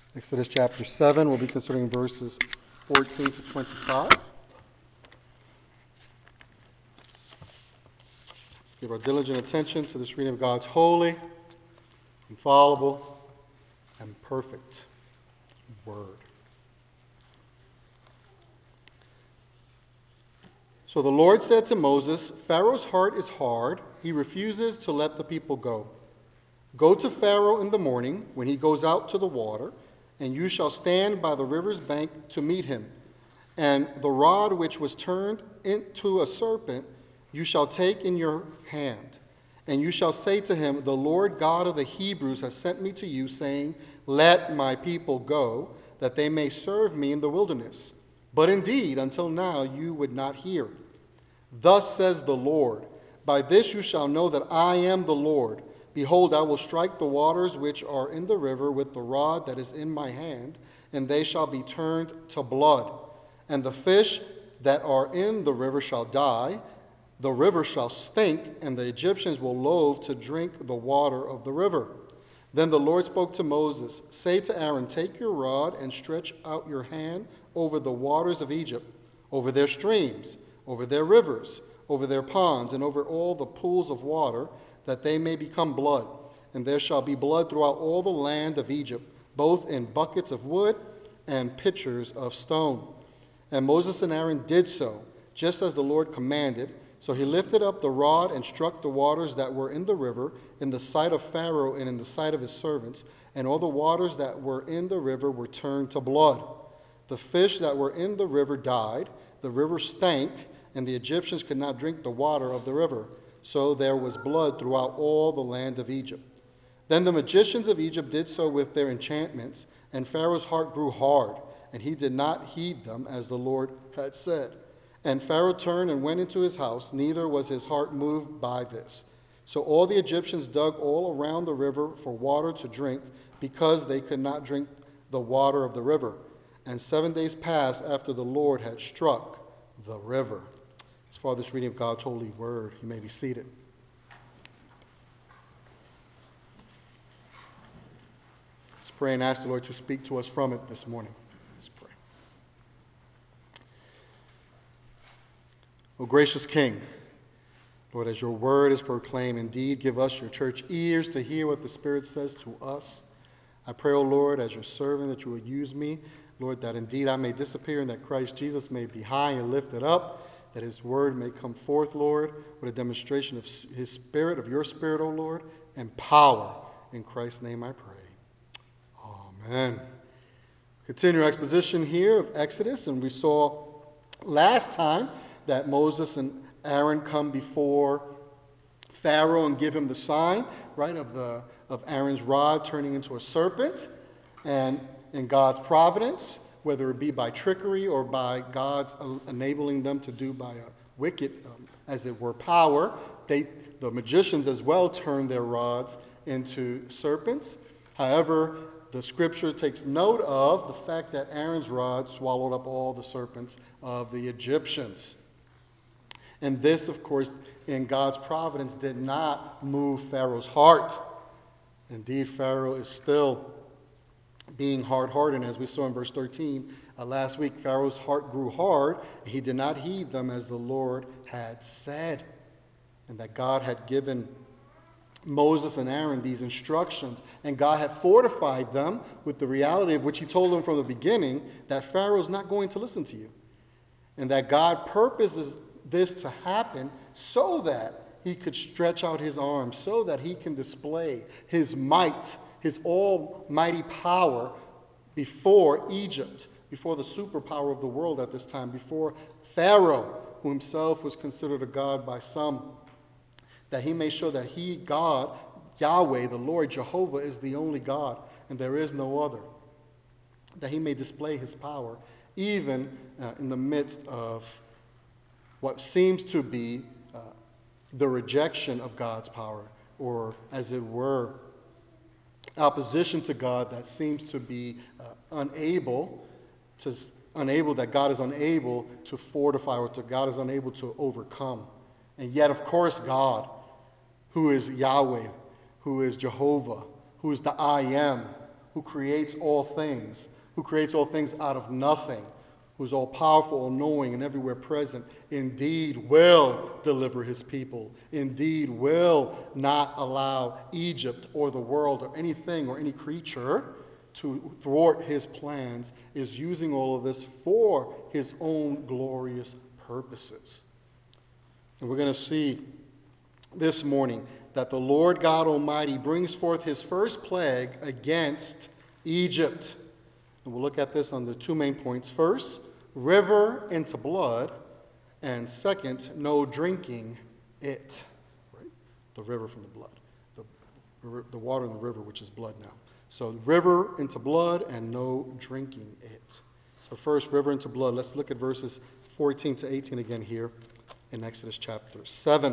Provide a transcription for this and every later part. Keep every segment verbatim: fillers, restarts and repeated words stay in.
Exodus chapter seven, we'll be considering verses fourteen to twenty-five. Let's give our diligent attention to this reading of God's holy, infallible, and perfect word. So the Lord said to Moses, Pharaoh's heart is hard. He refuses to let the people go. Go to Pharaoh in the morning when he goes out to the water, and you shall stand by the river's bank to meet him. And the rod which was turned into a serpent you shall take in your hand. And you shall say to him, The Lord God of the Hebrews has sent me to you, saying, Let my people go, that they may serve me in the wilderness. But indeed, until now you would not hear. Thus says the Lord, By this you shall know that I am the Lord. Behold, I will strike the waters which are in the river with the rod that is in my hand, and they shall be turned to blood. And the fish that are in the river shall die. The river shall stink, and the Egyptians will loathe to drink the water of the river. Then the Lord spoke to Moses, Say to Aaron, Take your rod and stretch out your hand over the waters of Egypt, over their streams, over their rivers, over their ponds, and over all the pools of water, that they may become blood. And there shall be blood throughout all the land of Egypt, both in buckets of wood and pitchers of stone. And Moses and Aaron did so, just as the Lord commanded. So he lifted up the rod and struck the waters that were in the river, in the sight of Pharaoh and in the sight of his servants, and all the waters that were in the river were turned to blood. The fish that were in the river died, the river stank, and the Egyptians could not drink the water of the river. So there was blood throughout all the land of Egypt. Then the magicians of Egypt did so with their enchantments, and Pharaoh's heart grew hard, and he did not heed them as the Lord had said. And Pharaoh turned and went into his house, neither was his heart moved by this. So all the Egyptians dug all around the river for water to drink, because they could not drink the water of the river. And seven days passed after the Lord had struck the river. As far as this reading of God's holy word, you may be seated. Let's pray and ask the Lord to speak to us from it this morning. Let's pray. O gracious King, Lord, as your word is proclaimed, indeed give us, your church, ears to hear what the Spirit says to us. I pray, O Lord, as your servant, that you would use me, Lord, that indeed I may disappear and that Christ Jesus may be high and lifted up, that his word may come forth, Lord, with a demonstration of his Spirit, of your Spirit, O Lord, and power. In Christ's name I pray. Amen. Continue our exposition here of Exodus, and we saw last time that Moses and Aaron come before Pharaoh and give him the sign, right, of the of Aaron's rod turning into a serpent, and in God's providence, whether it be by trickery or by God's enabling them to do by a wicked, um, as it were, power, they, the magicians as well, turned their rods into serpents. However, the scripture takes note of the fact that Aaron's rod swallowed up all the serpents of the Egyptians. And this, of course, in God's providence, did not move Pharaoh's heart. Indeed, Pharaoh is still being hard-hearted. As we saw in verse thirteen uh, last week, Pharaoh's heart grew hard, and he did not heed them as the Lord had said, and that God had given Moses and Aaron these instructions, and God had fortified them with the reality of which he told them from the beginning, that Pharaoh is not going to listen to you, and that God purposes this to happen so that he could stretch out his arms, so that he can display his might, his almighty power before Egypt, before the superpower of the world at this time, before Pharaoh, who himself was considered a god by some, that he may show that he, God, Yahweh, the Lord Jehovah, is the only God, and there is no other, that he may display his power, even uh, in the midst of what seems to be uh, the rejection of God's power, or as it were, opposition to God that seems to be uh, unable to unable that God is unable to fortify, or to God is unable to overcome. And yet, of course, God, who is Yahweh, who is Jehovah, who is the I Am, who creates all things, who creates all things out of nothing, who's all powerful, all knowing, and everywhere present, indeed will deliver his people, indeed will not allow Egypt or the world or anything or any creature to thwart his plans, is using all of this for his own glorious purposes. And we're going to see this morning that the Lord God Almighty brings forth his first plague against Egypt. And we'll look at this on the two main points. First, river into blood, and second, no drinking it. Right? The river from the blood. The, the water in the river, which is blood now. So river into blood and no drinking it. So first, river into blood. Let's look at verses fourteen to eighteen again here in Exodus chapter seven.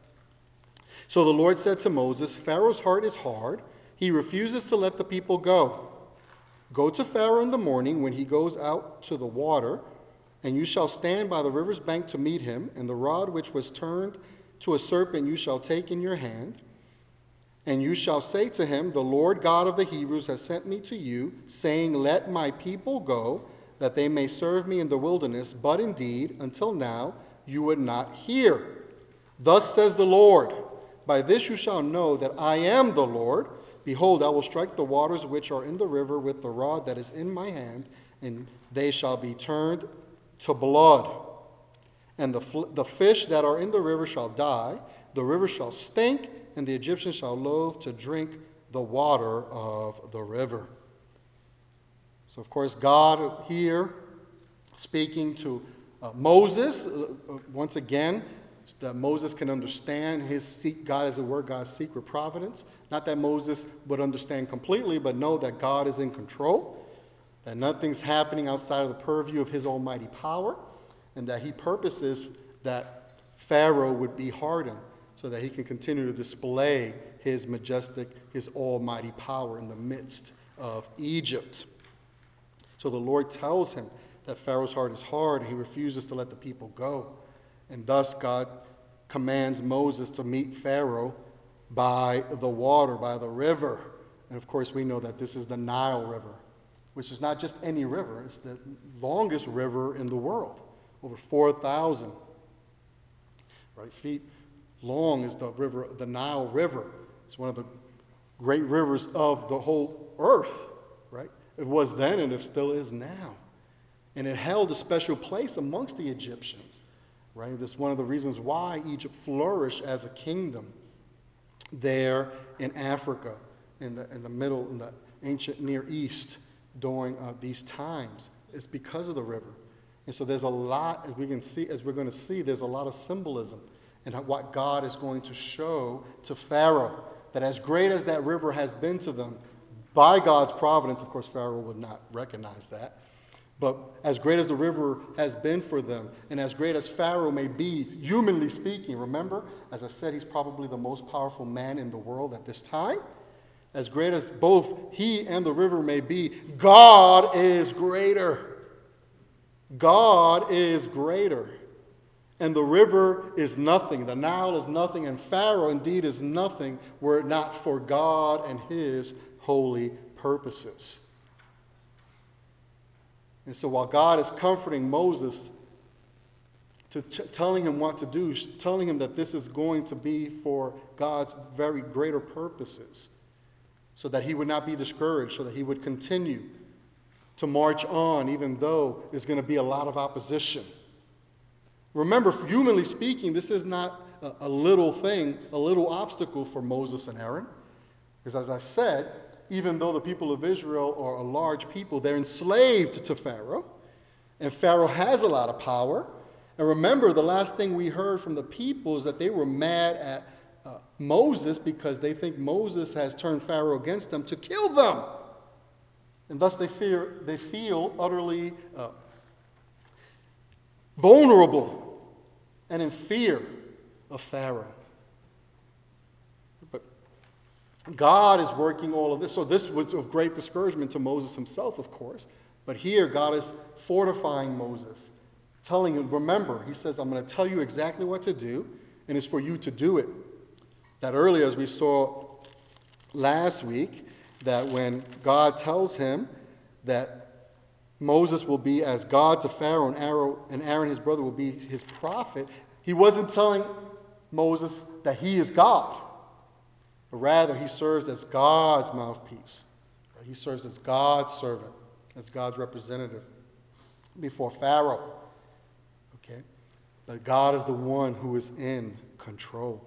So the Lord said to Moses, Pharaoh's heart is hard. He refuses to let the people go. Go to Pharaoh in the morning when he goes out to the water, and you shall stand by the river's bank to meet him, and the rod which was turned to a serpent you shall take in your hand. And you shall say to him, the Lord God of the Hebrews has sent me to you, saying, let my people go, that they may serve me in the wilderness. But indeed, until now, you would not hear. Thus says the Lord, by this you shall know that I am the Lord. Behold, I will strike the waters which are in the river with the rod that is in my hand, and they shall be turned to blood. And the, fl- the fish that are in the river shall die, the river shall stink, and the Egyptians shall loathe to drink the water of the river. So, of course, God here speaking to uh, Moses, uh, once again, that Moses can understand his God, as it were, God's secret providence. Not that Moses would understand completely, but know that God is in control, that nothing's happening outside of the purview of his almighty power, and that he purposes that Pharaoh would be hardened so that he can continue to display his majestic, his almighty power in the midst of Egypt. So the Lord tells him that Pharaoh's heart is hard, and he refuses to let the people go. And thus God commands Moses to meet Pharaoh by the water, by the river. And of course we know that this is the Nile River, which is not just any river, it's the longest river in the world. Over four thousand right, feet long is the river, the Nile River. It's one of the great rivers of the whole earth, right? It was then and it still is now. And it held a special place amongst the Egyptians, right? That's one of the reasons why Egypt flourished as a kingdom there in Africa, in the in the middle, in the ancient Near East during uh, these times. It's because of the river. And so there's a lot, as we can see, as we're going to see, there's a lot of symbolism in what God is going to show to Pharaoh, that as great as that river has been to them, by God's providence, of course, Pharaoh would not recognize that, but as great as the river has been for them, and as great as Pharaoh may be, humanly speaking, remember, as I said, he's probably the most powerful man in the world at this time. As great as both he and the river may be, God is greater. God is greater. And the river is nothing. The Nile is nothing. And Pharaoh indeed is nothing were it not for God and his holy purposes. And so while God is comforting Moses, to t- telling him what to do, telling him that this is going to be for God's very greater purposes, so that he would not be discouraged, so that he would continue to march on, even though there's going to be a lot of opposition. Remember, humanly speaking, this is not a, a little thing, a little obstacle for Moses and Aaron. Because as I said, even though the people of Israel are a large people, they're enslaved to Pharaoh. And Pharaoh has a lot of power. And remember, the last thing we heard from the people is that they were mad at uh, Moses because they think Moses has turned Pharaoh against them to kill them. And thus they fear, they feel utterly uh, vulnerable and in fear of Pharaoh. But God is working all of this. So this was of great discouragement to Moses himself, of course. But here God is fortifying Moses, telling him, remember, he says, I'm going to tell you exactly what to do, and it's for you to do it. That earlier, as we saw last week, that when God tells him that Moses will be as God to Pharaoh and Aaron, and Aaron his brother will be his prophet, he wasn't telling Moses that he is God, but rather he serves as God's mouthpiece. He serves as God's servant, as God's representative before Pharaoh. Okay? But God is the one who is in control.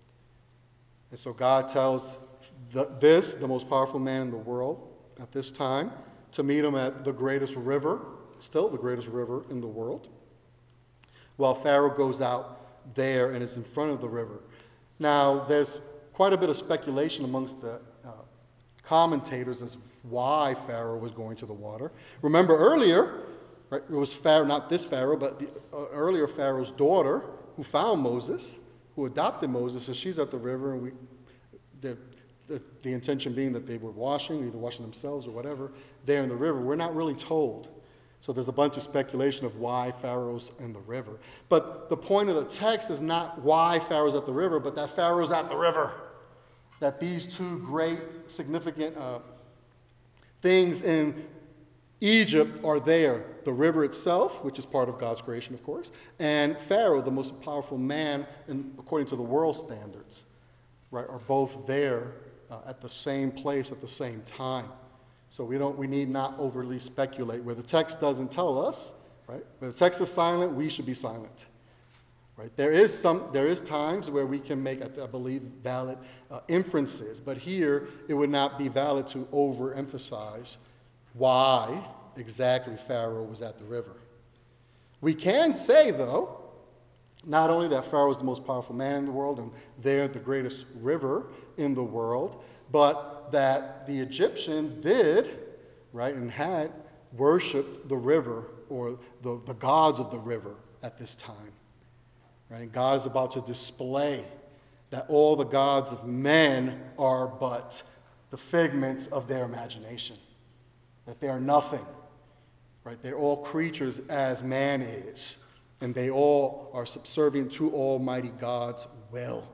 And so God tells the, this, the most powerful man in the world at this time, to meet him at the greatest river, still the greatest river in the world, while Pharaoh goes out there and is in front of the river. Now, there's quite a bit of speculation amongst the uh, commentators as why Pharaoh was going to the water. Remember earlier, right, it was Pharaoh, not this Pharaoh, but the uh, earlier Pharaoh's daughter who found Moses, who adopted Moses, and she's at the river, and we, the, the, the intention being that they were washing, either washing themselves or whatever, there in the river. We're not really told. So there's a bunch of speculation of why Pharaoh's in the river. But the point of the text is not why Pharaoh's at the river, but that Pharaoh's at the river. That these two great, significant uh, things in Egypt are there. The river itself, which is part of God's creation, of course, and Pharaoh, the most powerful man, in, according to the world standards, right, are both there uh, at the same place at the same time. So we don't, we need not overly speculate. Where the text doesn't tell us, right? Where the text is silent, we should be silent. Right? There is some, there is times where we can make, I believe, valid uh, inferences, but here it would not be valid to overemphasize why exactly Pharaoh was at the river. We can say, though, not only that Pharaoh is the most powerful man in the world and they're the greatest river in the world, but that the Egyptians did, right, and had worshipped the river or the, the gods of the river at this time. Right? And God is about to display that all the gods of men are but the figments of their imagination, that they are nothing. Right? They're all creatures as man is, and they all are subservient to Almighty God's will.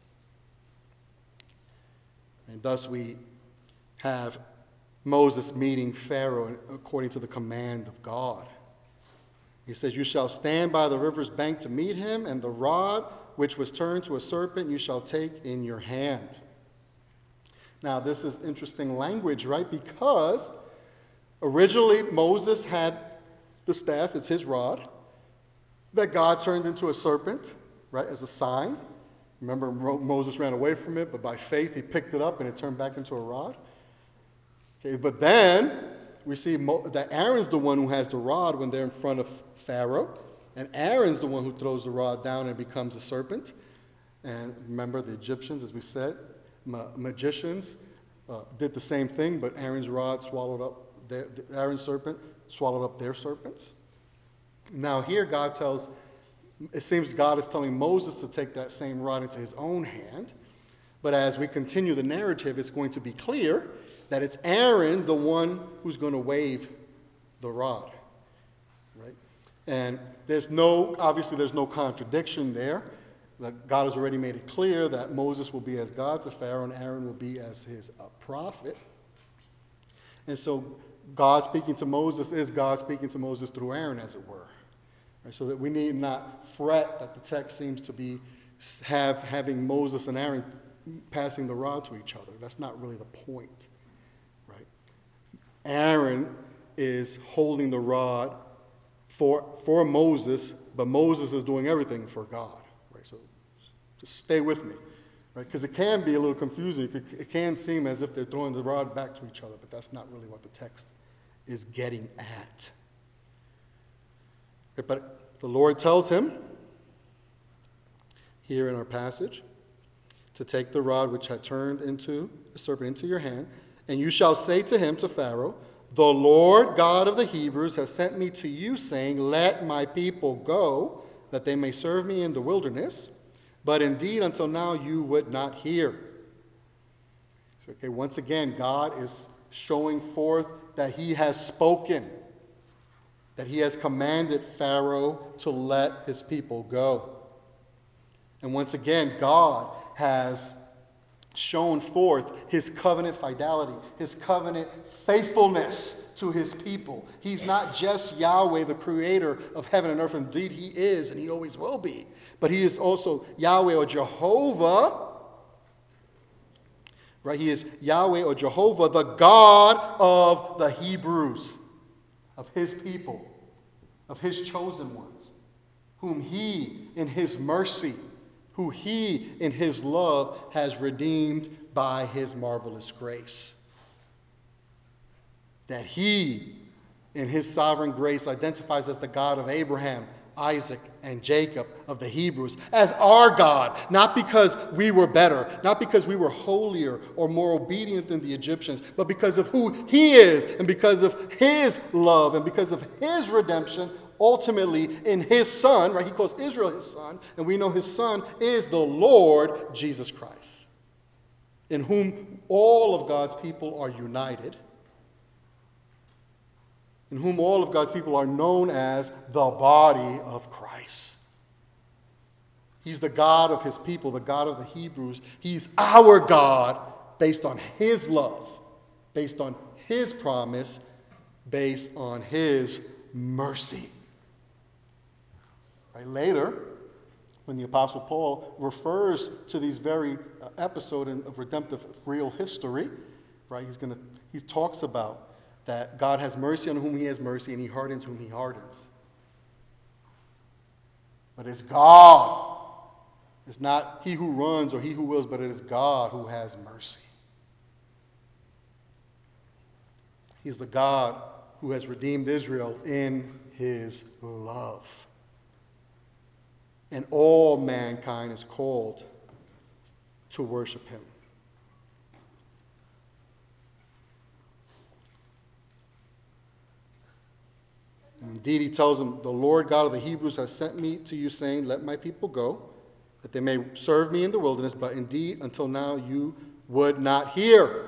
And thus we have Moses meeting Pharaoh according to the command of God. He says, "You shall stand by the river's bank to meet him, and the rod which was turned to a serpent you shall take in your hand." Now, this is interesting language, right? Because originally Moses had the staff, it's his rod, that God turned into a serpent, right, as a sign. Remember, Moses ran away from it, but by faith he picked it up and it turned back into a rod. Okay, but then we see Mo- that Aaron's the one who has the rod when they're in front of Pharaoh, and Aaron's the one who throws the rod down and becomes a serpent. And remember, the Egyptians, as we said, ma- magicians uh, did the same thing, but Aaron's rod swallowed up their, Aaron's serpent swallowed up their serpents. Now here God tells, it seems God is telling Moses to take that same rod into his own hand. But as we continue the narrative, it's going to be clear that it's Aaron, the one who's going to wave the rod. Right? And there's no, obviously there's no contradiction there. That God has already made it clear that Moses will be as God to Pharaoh and Aaron will be as his uh, prophet. And so God speaking to Moses is God speaking to Moses through Aaron, as it were. Right? So that we need not fret that the text seems to be have having Moses and Aaron passing the rod to each other. That's not really the point. Right? Aaron is holding the rod for for Moses, but Moses is doing everything for God. Right? So just stay with me. Right? Because it can be a little confusing. It, could, it can seem as if they're throwing the rod back to each other, but that's not really what the text is getting at. Okay, but the Lord tells him here in our passage to take the rod which had turned into a serpent into your hand, and you shall say to him, to Pharaoh, "The Lord God of the Hebrews has sent me to you, saying, let my people go, that they may serve me in the wilderness. But indeed, until now you would not hear." So, okay, once again, God is showing forth that he has spoken, that he has commanded Pharaoh to let his people go. And once again, God has shown forth his covenant fidelity, his covenant faithfulness to his people. He's not just Yahweh, the creator of heaven and earth. Indeed, he is, and he always will be. But he is also Yahweh or Jehovah. Right? He is Yahweh or Jehovah, the God of the Hebrews, of his people, of his chosen ones, whom he in his mercy, who he in his love has redeemed by his marvelous grace. That he in his sovereign grace identifies as the God of Abraham, Isaac, and Jacob of the Hebrews, as our God, not because we were better, not because we were holier or more obedient than the Egyptians, but because of who he is, and because of his love, and because of his redemption, ultimately in his Son, right? He calls Israel his son, and we know his Son is the Lord Jesus Christ, in whom all of God's people are united, in whom all of God's people are known as the body of Christ. He's the God of his people, the God of the Hebrews. He's our God based on his love, based on his promise, based on his mercy. Right? Later, when the Apostle Paul refers to these very uh, episodes of redemptive real history, right? He's gonna he talks about that God has mercy on whom he has mercy, and he hardens whom he hardens. But it's God. It's not he who runs or he who wills, but it is God who has mercy. He's the God who has redeemed Israel in his love. And all mankind is called to worship him. Indeed, he tells them, the Lord God of the Hebrews has sent me to you, saying, let my people go, that they may serve me in the wilderness. But indeed, until now, you would not hear.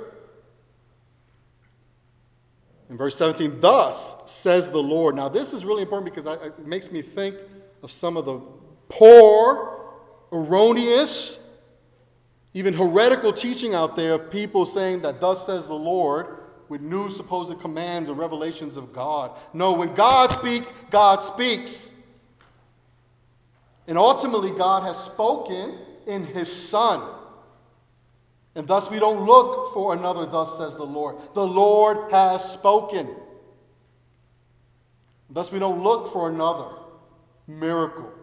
In verse seventeen, thus says the Lord. Now, this is really important because I, it makes me think of some of the poor, erroneous, even heretical teaching out there of people saying that thus says the Lord, with new supposed commands and revelations of God. No, when God speaks, God speaks. And ultimately, God has spoken in his Son. And thus we don't look for another, thus says the Lord. The Lord has spoken. Thus we don't look for another miracle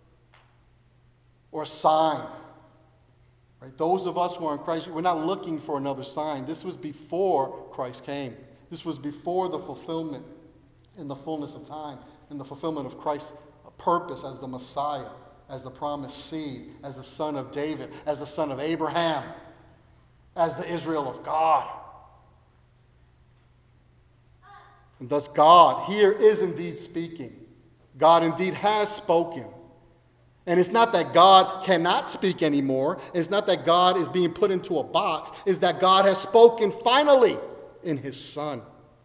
or sign. Right? Those of us who are in Christ, we're not looking for another sign. This was before Christ came. This was before the fulfillment in the fullness of time, in the fulfillment of Christ's purpose as the Messiah, as the promised seed, as the son of David, as the son of Abraham, as the Israel of God. And thus God here is indeed speaking. God indeed has spoken. And it's not that God cannot speak anymore. It's not that God is being put into a box. It's that God has spoken finally in his Son.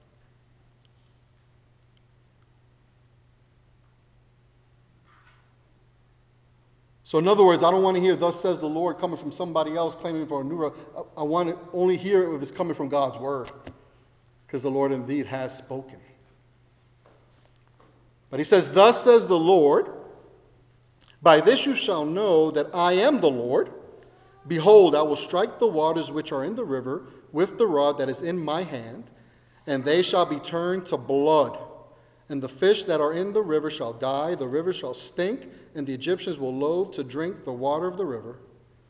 So in other words, I don't want to hear thus says the Lord coming from somebody else claiming for a new. I want to only hear it if it's coming from God's word. Because the Lord indeed has spoken. But he says, thus says the Lord, by this you shall know that I am the Lord. Behold, I will strike the waters which are in the river with the rod that is in my hand, and they shall be turned to blood. And the fish that are in the river shall die, the river shall stink, and the Egyptians will loathe to drink the water of the river.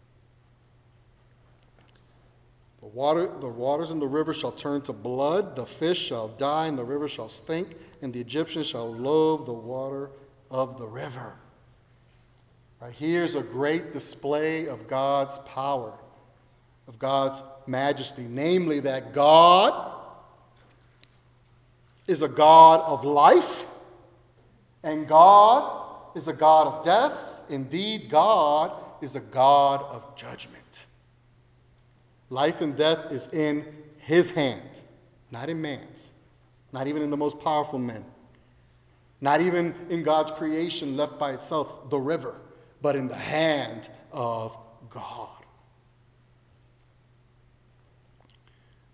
The water, the waters in the river shall turn to blood, the fish shall die, and the river shall stink, and the Egyptians shall loathe the water of the river. Right, here's a great display of God's power, of God's majesty, namely that God is a God of life, and God is a God of death. Indeed, God is a God of judgment. Life and death is in his hand, not in man's, not even in the most powerful men, not even in God's creation left by itself, the river, but in the hand of God.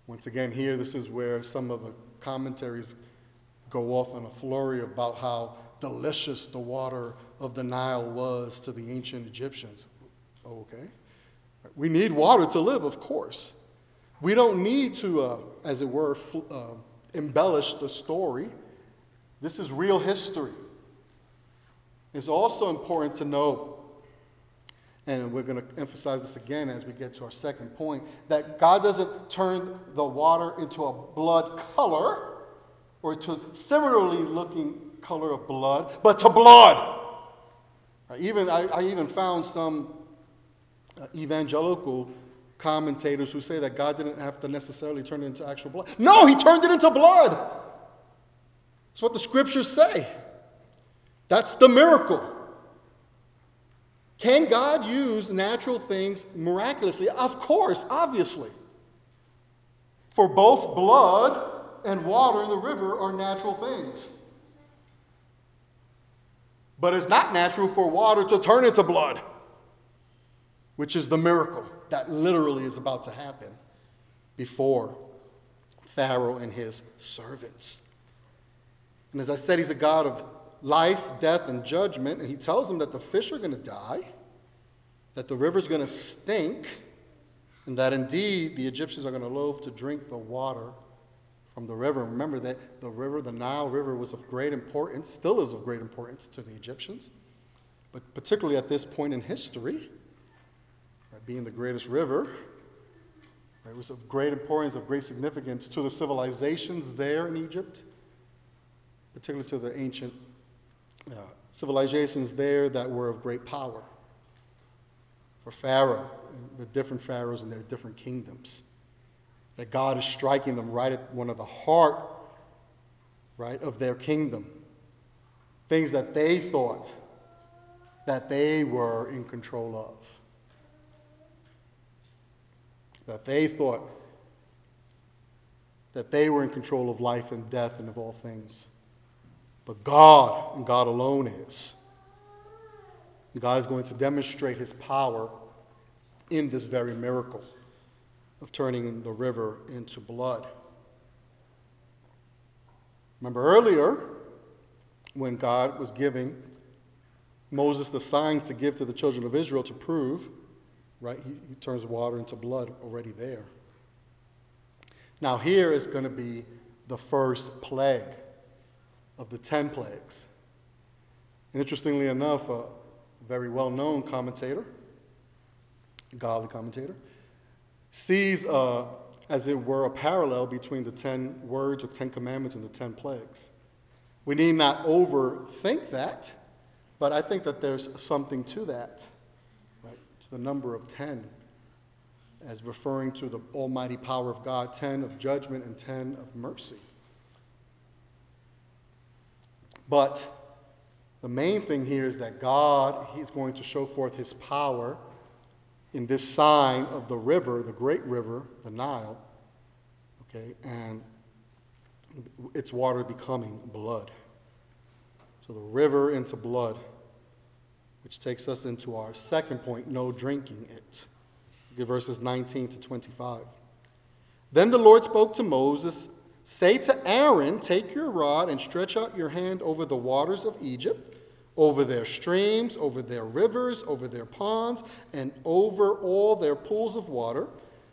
Once again, here, this is where some of the commentaries go off in a flurry about how delicious the water of the Nile was to the ancient Egyptians. Okay. We need water to live, of course. We don't need to, uh, as it were, fl- uh, embellish the story. This is real history. It's also important to know, and we're going to emphasize this again as we get to our second point, that God doesn't turn the water into a blood color or to similarly looking color of blood, but to blood. Right? Even I, I even found some uh, evangelical commentators who say that God didn't have to necessarily turn it into actual blood. No, he turned it into blood. That's what the scriptures say. That's the miracle. Can God use natural things miraculously? Of course, obviously. For both blood and water in the river are natural things. But it's not natural for water to turn into blood, which is the miracle that literally is about to happen before Pharaoh and his servants. And as I said, he's a God of life, death, and judgment. And he tells them that the fish are going to die, that the river's going to stink, and that indeed the Egyptians are going to loathe to drink the water from the river. Remember that the river, the Nile River, was of great importance, still is of great importance to the Egyptians, but particularly at this point in history, right, being the greatest river, right, it was of great importance, of great significance to the civilizations there in Egypt, particularly to the ancient uh, civilizations there that were of great power. For Pharaoh, the different pharaohs and their different kingdoms, that God is striking them right at one of the heart, right, of their kingdom. Things that they thought that they were in control of. That they thought that they were in control of life and death and of all things. But God, and God alone is. God is going to demonstrate his power in this very miracle of turning the river into blood. Remember earlier, when God was giving Moses the sign to give to the children of Israel to prove, right, he, he turns water into blood already there. Now here is going to be the first plague of the ten plagues. And interestingly enough, a very well-known commentator, a godly commentator, sees, uh, as it were, a parallel between the ten words or ten commandments and the ten plagues. We need not overthink that, but I think that there's something to that, right? To the number of ten, as referring to the almighty power of God, ten of judgment and ten of mercy. But the main thing here is that God, he's going to show forth his power in this sign of the river, the great river, the Nile, okay, and its water becoming blood. So the river into blood, which takes us into our second point, no drinking it. Look at verses nineteen to twenty-five. Then the Lord spoke to Moses, say to Aaron, take your rod and stretch out your hand over the waters of Egypt, over their streams, over their rivers, over their ponds, and over all their pools of water,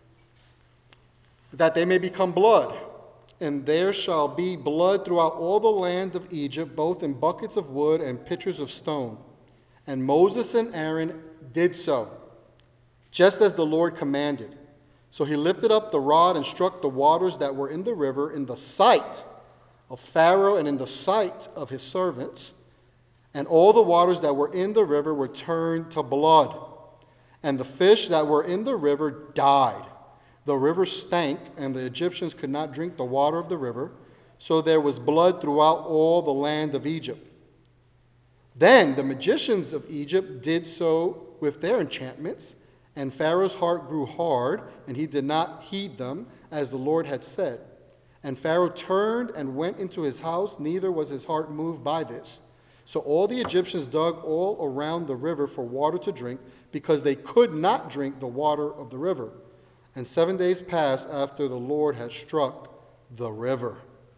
that they may become blood. And there shall be blood throughout all the land of Egypt, both in buckets of wood and pitchers of stone. And Moses and Aaron did so, just as the Lord commanded. So he lifted up the rod and struck the waters that were in the river in the sight of Pharaoh and in the sight of his servants. And all the waters that were in the river were turned to blood. And the fish that were in the river died. The river stank, and the Egyptians could not drink the water of the river. So there was blood throughout all the land of Egypt. Then the magicians of Egypt did so with their enchantments, and Pharaoh's heart grew hard, and he did not heed them, as the Lord had said. And Pharaoh turned and went into his house, neither was his heart moved by this. So all the Egyptians dug all around the river for water to drink, because they could not drink the water of the river. And seven days passed after the Lord had struck the river.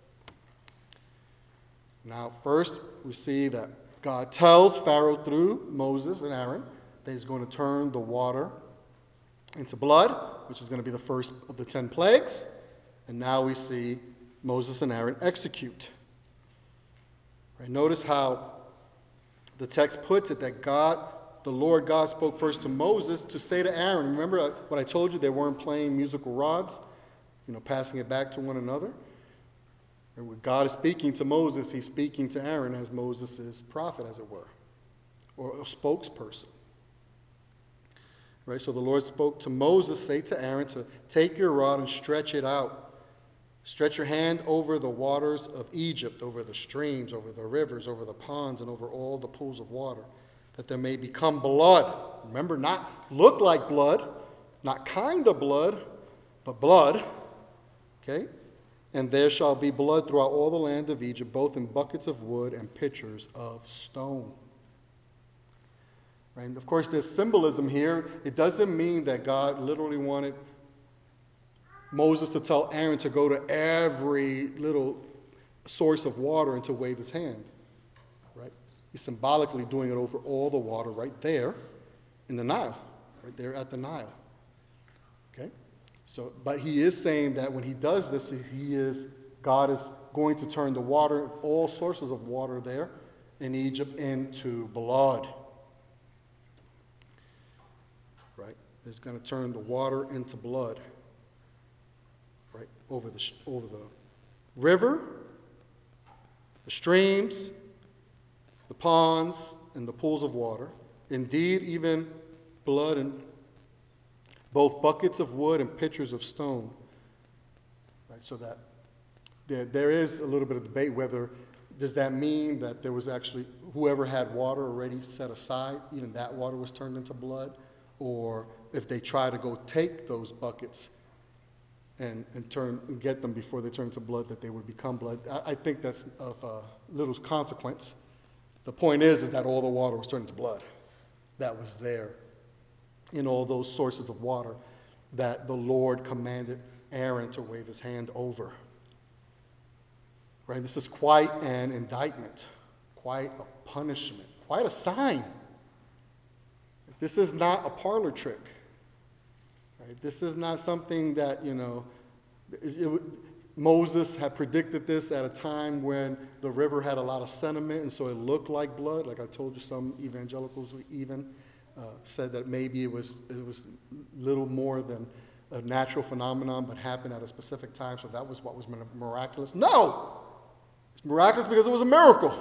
Now, first, we see that God tells Pharaoh through Moses and Aaron that he's going to turn the water into blood, which is going to be the first of the ten plagues. And now we see Moses and Aaron execute. Right? Notice how the text puts it that God, the Lord God, spoke first to Moses to say to Aaron. Remember what I told you? They weren't playing musical rods, you know, passing it back to one another. And when God is speaking to Moses, he's speaking to Aaron as Moses' prophet, as it were, or a spokesperson. Right? So the Lord spoke to Moses, say to Aaron to take your rod and stretch it out. Stretch your hand over the waters of Egypt, over the streams, over the rivers, over the ponds, and over all the pools of water, that there may become blood. Remember, not look like blood, not kind of blood, but blood. Okay? And there shall be blood throughout all the land of Egypt, both in buckets of wood and pitchers of stone. Right? And of course, there's symbolism here. It doesn't mean that God literally wanted Moses to tell Aaron to go to every little source of water and to wave his hand. Right? He's symbolically doing it over all the water right there in the Nile, right there at the Nile. Okay? So, but he is saying that when he does this, he is God is going to turn the water, all sources of water there in Egypt, into blood. Right? He's going to turn the water into blood. Right? Over the over the river, the streams, the ponds, and the pools of water. Indeed, even blood in both buckets of wood and pitchers of stone. Right? So that there, there is a little bit of debate whether does that mean that there was actually whoever had water already set aside, even that water was turned into blood, or if they try to go take those buckets and, and turn and get them before they turn to blood, that they would become blood. I, I think that's of uh, little consequence. The point is, is that all the water was turned into blood. That was there in all those sources of water that the Lord commanded Aaron to wave his hand over. Right? This is quite an indictment, quite a punishment, quite a sign. This is not a parlor trick. Right? This is not something that, you know, it, it, Moses had predicted this at a time when the river had a lot of sediment, and so it looked like blood. Like I told you, some evangelicals even uh, said that maybe it was it was little more than a natural phenomenon, but happened at a specific time, so that was what was miraculous. No! It's miraculous because it was a miracle.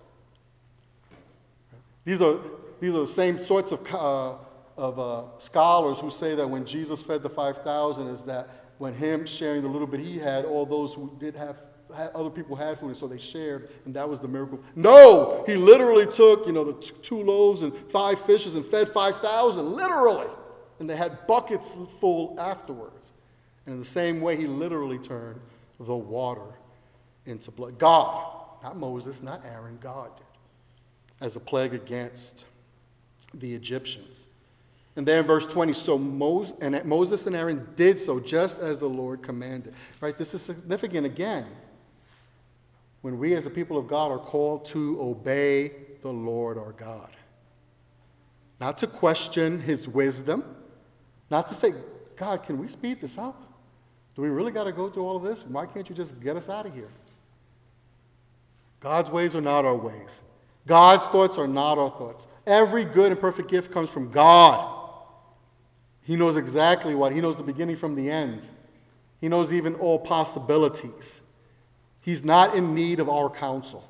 These are these are the same sorts of uh, of uh, scholars who say that when Jesus fed the five thousand is that when him sharing the little bit he had, all those who did have, had other people had food, and so they shared, and that was the miracle. No! He literally took, you know, the t- two loaves and five fishes and fed five thousand, literally. And they had buckets full afterwards. And in the same way, he literally turned the water into blood. God, not Moses, not Aaron, God did, as a plague against the Egyptians. And there in verse twenty, so Moses and Moses and Aaron did so just as the Lord commanded. Right? This is significant again. When we as the people of God are called to obey the Lord our God. Not to question his wisdom. Not to say, God, can we speed this up? Do we really got to go through all of this? Why can't you just get us out of here? God's ways are not our ways. God's thoughts are not our thoughts. Every good and perfect gift comes from God. He knows exactly what. He knows the beginning from the end. He knows even all possibilities. He's not in need of our counsel.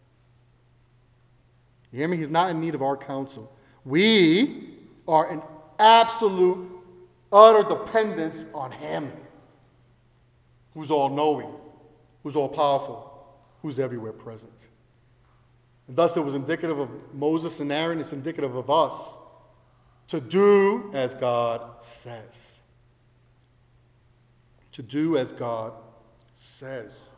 You hear me? He's not in need of our counsel. We are in absolute, utter dependence on him, who's all-knowing, who's all-powerful, who's everywhere present. And thus it was indicative of Moses and Aaron. It's indicative of us to do as God says. To do as God says.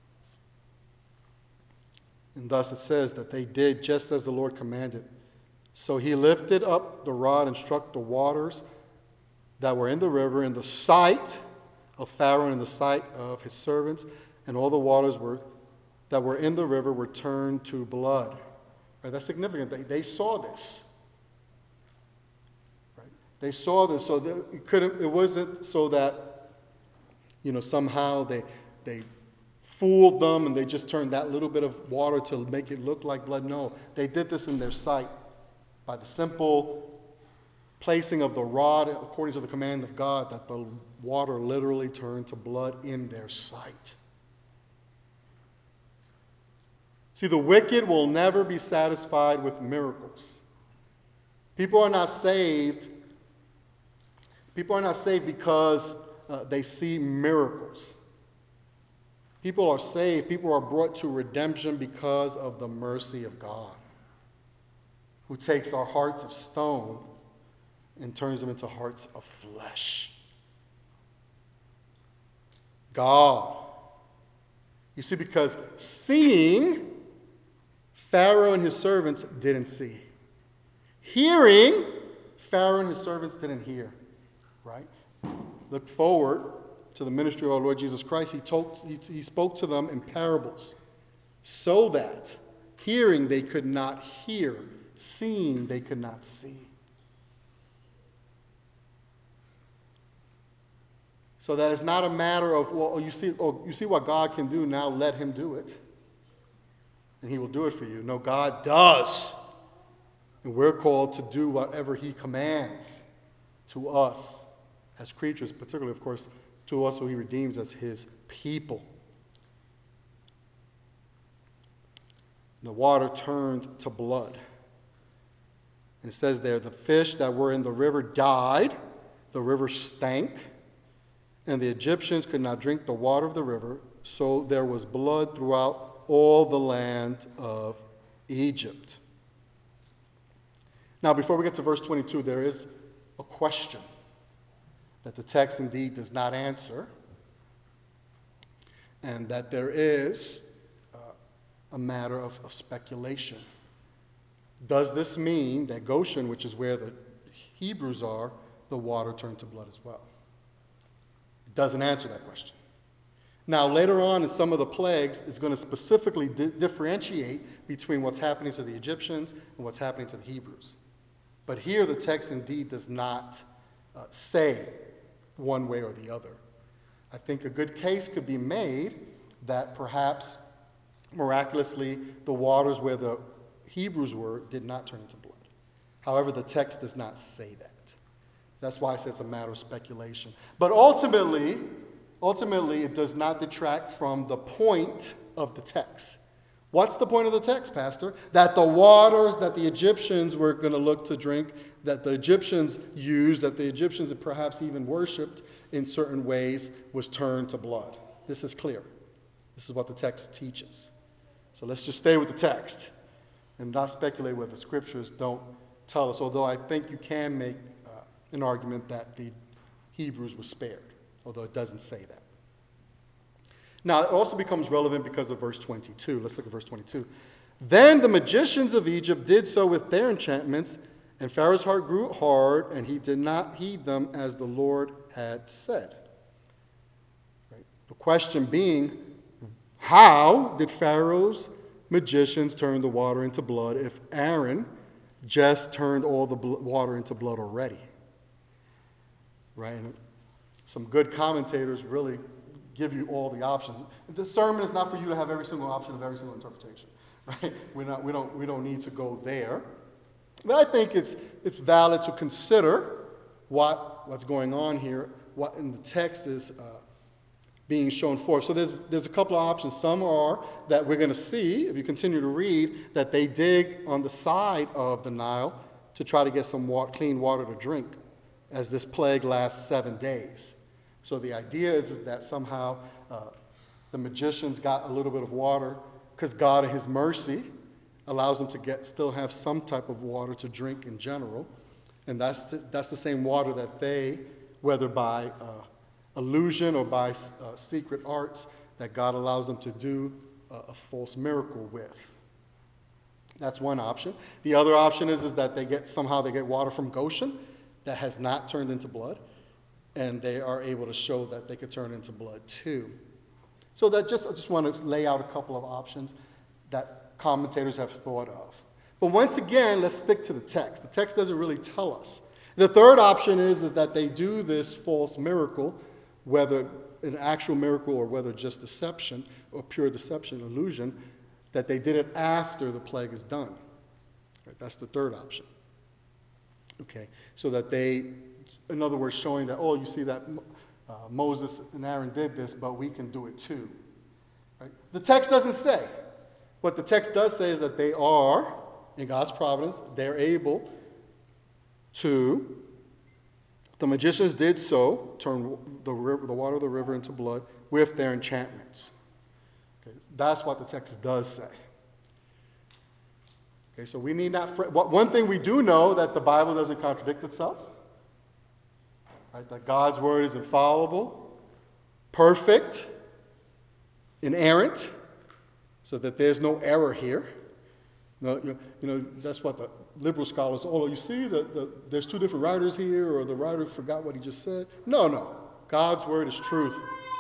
And thus it says that they did just as the Lord commanded. So he lifted up the rod and struck the waters that were in the river in the sight of Pharaoh and in the sight of his servants, and all the waters were that were in the river were turned to blood. Right? That's significant. They, they saw this. Right? They saw this, so that it couldn't. It wasn't so that you know somehow they they fooled them and they just turned that little bit of water to make it look like blood. No, they did this in their sight by the simple placing of the rod according to the command of God, that the water literally turned to blood in their sight. See, the wicked will never be satisfied with miracles. People are not saved. People are not saved because uh, they see miracles. People are saved. People are brought to redemption because of the mercy of God, who takes our hearts of stone and turns them into hearts of flesh. God. You see, because seeing, Pharaoh and his servants didn't see. Hearing, Pharaoh and his servants didn't hear. Right? Look forward to the ministry of our Lord Jesus Christ. He, told, he, he spoke to them in parables, so that hearing they could not hear, seeing they could not see. So that it's not a matter of, well, you see, oh, you see what God can do, now let him do it. And he will do it for you. No, God does. And we're called to do whatever he commands to us as creatures, particularly, of course, to us who he redeems as his people. The water turned to blood. And it says there, the fish that were in the river died, the river stank, and the Egyptians could not drink the water of the river, so there was blood throughout all the land of Egypt. Now, before we get to verse twenty-two, there is a question that the text indeed does not answer, and that there is uh, a matter of, of speculation. Does this mean that Goshen, which is where the Hebrews are, the water turned to blood as well? It doesn't answer that question. Now, later on in some of the plagues, it's going to specifically di- differentiate between what's happening to the Egyptians and what's happening to the Hebrews. But here the text indeed does not uh, say one way or the other. I think a good case could be made that perhaps miraculously the waters where the Hebrews were did not turn into blood. However, the text does not say that. That's why I say it's a matter of speculation. But ultimately, ultimately, it does not detract from the point of the text. What's the point of the text, Pastor? That the waters that the Egyptians were going to look to drink, that the Egyptians used, that the Egyptians had perhaps even worshipped in certain ways, was turned to blood. This is clear. This is what the text teaches. So let's just stay with the text and not speculate what the scriptures don't tell us, although I think you can make uh, an argument that the Hebrews were spared, although it doesn't say that. Now, it also becomes relevant because of verse twenty-two. Let's look at verse twenty-two. Then the magicians of Egypt did so with their enchantments, and Pharaoh's heart grew hard, and he did not heed them as the Lord had said. Right? The question being, how did Pharaoh's magicians turn the water into blood if Aaron just turned all the bl- water into blood already? Right? And some good commentators really give you all the options. The sermon is not for you to have every single option of every single interpretation, right? We're not, we don't, we don't need to go there. But I think it's it's valid to consider what what's going on here, what in the text is uh, being shown forth. So there's there's a couple of options. Some are that we're going to see, if you continue to read, that they dig on the side of the Nile to try to get some water, clean water to drink, as this plague lasts seven days. So the idea is, is that somehow uh, the magicians got a little bit of water because God in his mercy allows them to get still have some type of water to drink in general. And that's the, that's the same water that they, whether by uh, illusion or by uh, secret arts, that God allows them to do uh, a false miracle with. That's one option. The other option is, is that they get somehow they get water from Goshen that has not turned into blood, and they are able to show that they could turn into blood too. So that just I just want to lay out a couple of options that commentators have thought of. But once again, let's stick to the text. The text doesn't really tell us. The third option is, is that they do this false miracle, whether an actual miracle or whether just deception or pure deception, illusion, that they did it after the plague is done. Right, that's the third option. Okay, so that they, in other words, showing that, oh, you see that uh, Moses and Aaron did this, but we can do it too. Right? The text doesn't say. What the text does say is that they are, in God's providence, they're able to, the magicians did so, turn the river, the water of the river into blood with their enchantments. Okay, that's what the text does say. Okay, so we need not. Fr- one thing we do know, that the Bible doesn't contradict itself. Right, that God's word is infallible, perfect, inerrant, so that there's no error here. You know, you, you know that's what the liberal scholars. Oh, you see that the, there's two different writers here, or the writer forgot what he just said. No, no. God's word is truth,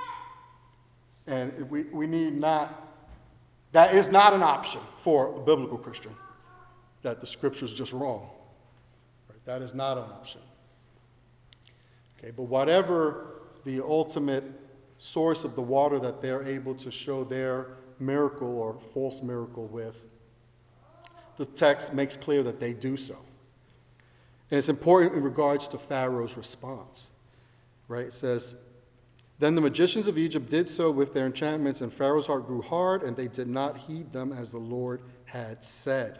and we we need not. That is not an option for a biblical Christian. That the scripture is just wrong. Right? That is not an option. Okay, but whatever the ultimate source of the water that they're able to show their miracle or false miracle with, the text makes clear that they do so. And it's important in regards to Pharaoh's response. Right? It says, then the magicians of Egypt did so with their enchantments, and Pharaoh's heart grew hard, and they did not heed them as the Lord had said.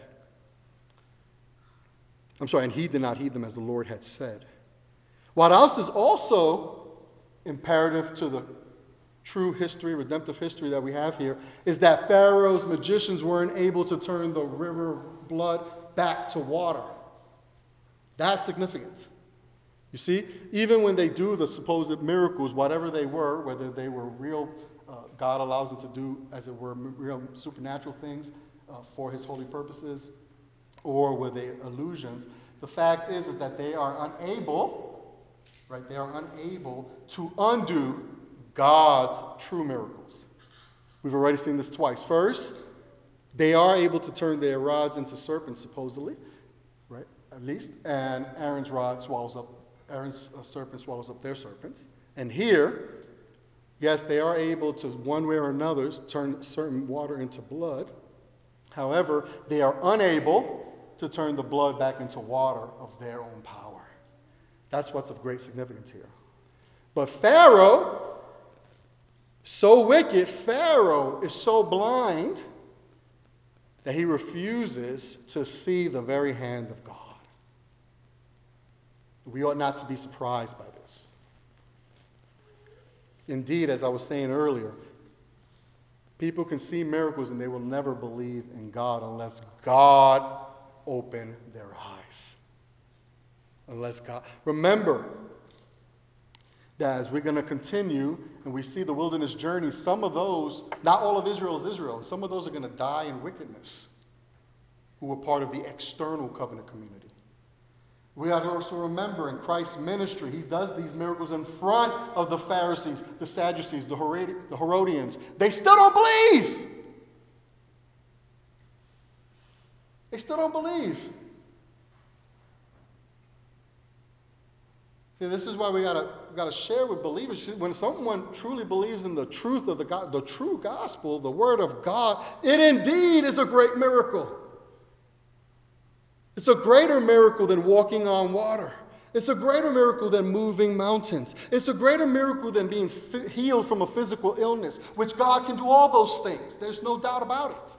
I'm sorry, and he did not heed them as the Lord had said. What else is also imperative to the true history, redemptive history that we have here, is that Pharaoh's magicians weren't able to turn the river of blood back to water. That's significant. You see, even when they do the supposed miracles, whatever they were, whether they were real, uh, God allows them to do, as it were, real supernatural things uh, for his holy purposes, or were they illusions, the fact is, is that they are unable, right, they are unable to undo God's true miracles. We've already seen this twice. First, they are able to turn their rods into serpents, supposedly, right, at least, and Aaron's rod swallows up, Aaron's uh, serpent swallows up their serpents. And here, yes, they are able to, one way or another, turn certain water into blood. However, they are unable to turn the blood back into water of their own power. That's what's of great significance here. But Pharaoh, so wicked, Pharaoh is so blind that he refuses to see the very hand of God. We ought not to be surprised by this. Indeed, as I was saying earlier, people can see miracles and they will never believe in God unless God open their eyes. Unless God. Remember that as we're going to continue and we see the wilderness journey, some of those, not all of Israel is Israel, some of those are going to die in wickedness who were part of the external covenant community. We have to also remember in Christ's ministry, he does these miracles in front of the Pharisees, the Sadducees, the Herodians. They still don't believe. They still don't believe. See, this is why we gotta gotta share with believers. When someone truly believes in the truth of the God, the true gospel, the word of God, it indeed is a great miracle. It's a greater miracle than walking on water. It's a greater miracle than moving mountains. It's a greater miracle than being fi- healed from a physical illness, which God can do all those things. There's no doubt about it.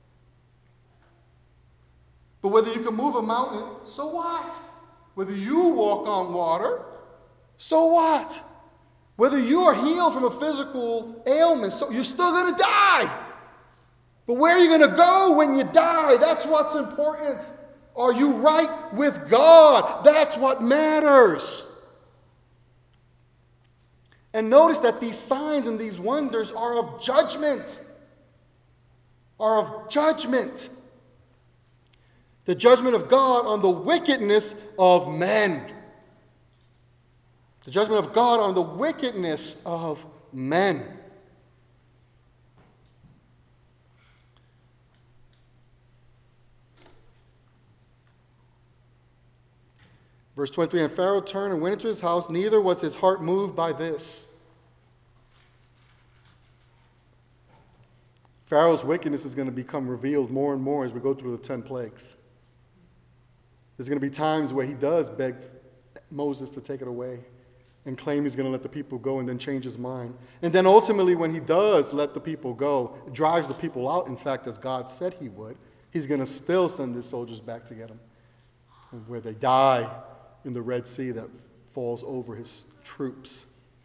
But whether you can move a mountain, so what? Whether you walk on water, so what? Whether you are healed from a physical ailment, so you're still going to die. But where are you going to go when you die? That's what's important. Are you right with God? That's what matters. And notice that these signs and these wonders are of judgment. Are of judgment. The judgment of God on the wickedness of men. The judgment of God on the wickedness of men. Verse twenty-three, and Pharaoh turned and went into his house, neither was his heart moved by this. Pharaoh's wickedness is going to become revealed more and more as we go through the ten plagues. There's going to be times where he does beg Moses to take it away and claim he's going to let the people go and then change his mind. And then ultimately when he does let the people go, drives the people out, in fact, as God said he would, he's going to still send his soldiers back to get them, where they die in the Red Sea that falls over his troops.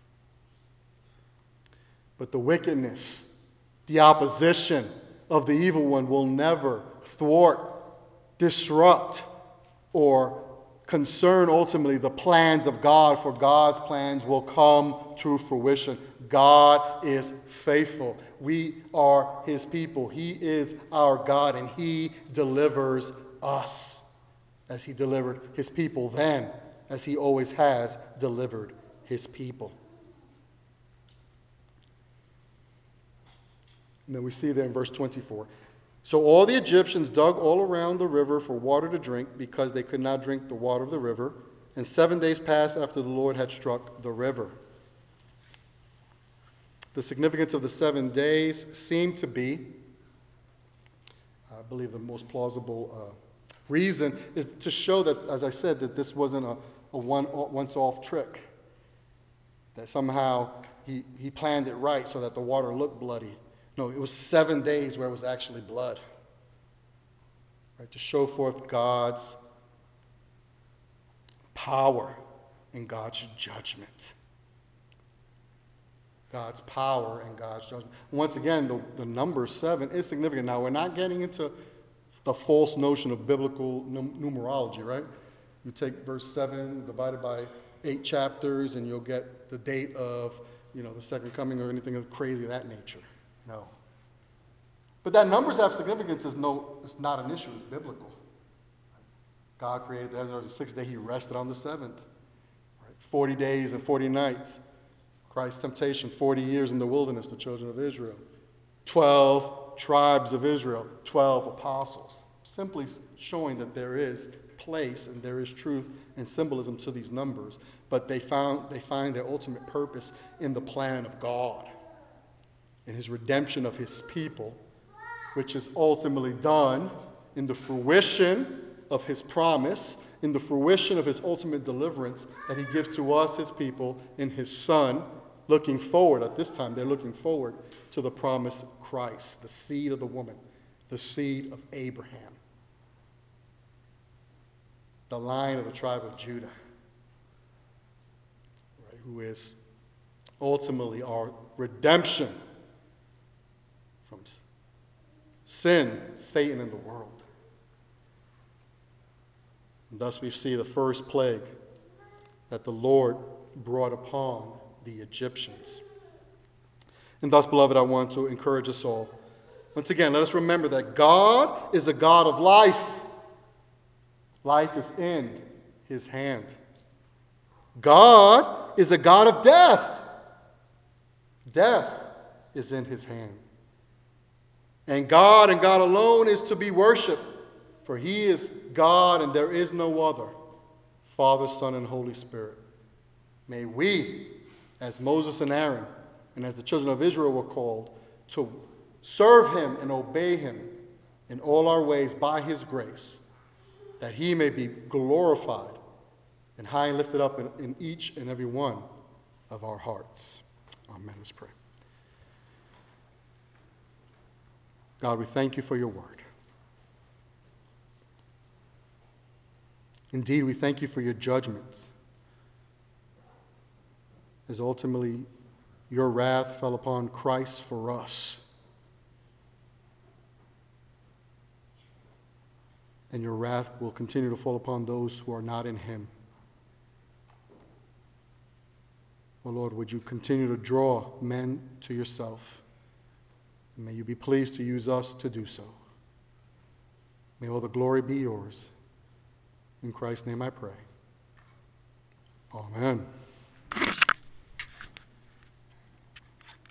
But the wickedness, the opposition of the evil one will never thwart, disrupt, or concern ultimately the plans of God, for God's plans will come to fruition. God is faithful. We are his people. He is our God, and he delivers us as he delivered his people then, as he always has delivered his people. And then we see there in verse twenty-four, so all the Egyptians dug all around the river for water to drink, because they could not drink the water of the river. And seven days passed after the Lord had struck the river. The significance of the seven days seemed to be, I believe the most plausible uh, reason is to show that, as I said, that this wasn't a, a one, once-off trick. That somehow he, he planned it right so that the water looked bloody. No, it was seven days where it was actually blood. Right, to show forth God's power and God's judgment. God's power and God's judgment. Once again, the, the number seven is significant. Now, we're not getting into the false notion of biblical num- numerology, right? You take verse seven divided by eight chapters, and you'll get the date of, you know, the second coming or anything of crazy of that nature. No. But that numbers have significance is no, it's not an issue. It's biblical. God created the heavens on the sixth day. He rested on the seventh. Right? Forty days and forty nights. Christ's temptation, forty years in the wilderness, the children of Israel. Twelve tribes of Israel, twelve apostles. Simply showing that there is place and there is truth and symbolism to these numbers. But they found they find their ultimate purpose in the plan of God, in his redemption of his people, which is ultimately done in the fruition of his promise, in the fruition of his ultimate deliverance that he gives to us, his people, in his Son, looking forward. At this time, they're looking forward to the promised Christ, the seed of the woman, the seed of Abraham, the line of the tribe of Judah, right, who is ultimately our redemption from sin, Satan, and the world. And thus we see the first plague that the Lord brought upon the Egyptians. And thus, beloved, I want to encourage us all. Once again, let us remember that God is a God of life. Life is in his hand. God is a God of death. Death is in his hand. And God and God alone is to be worshipped, for he is God and there is no other. Father, Son, and Holy Spirit. May we, as Moses and Aaron, and as the children of Israel were called, to serve him and obey him in all our ways by his grace, that he may be glorified and high and lifted up in, in each and every one of our hearts. Amen. Let's pray. God, we thank you for your word. Indeed, we thank you for your judgments, as ultimately your wrath fell upon Christ for us. And your wrath will continue to fall upon those who are not in him. Oh Lord, would you continue to draw men to yourself? And may you be pleased to use us to do so. May all the glory be yours. In Christ's name I pray. Amen.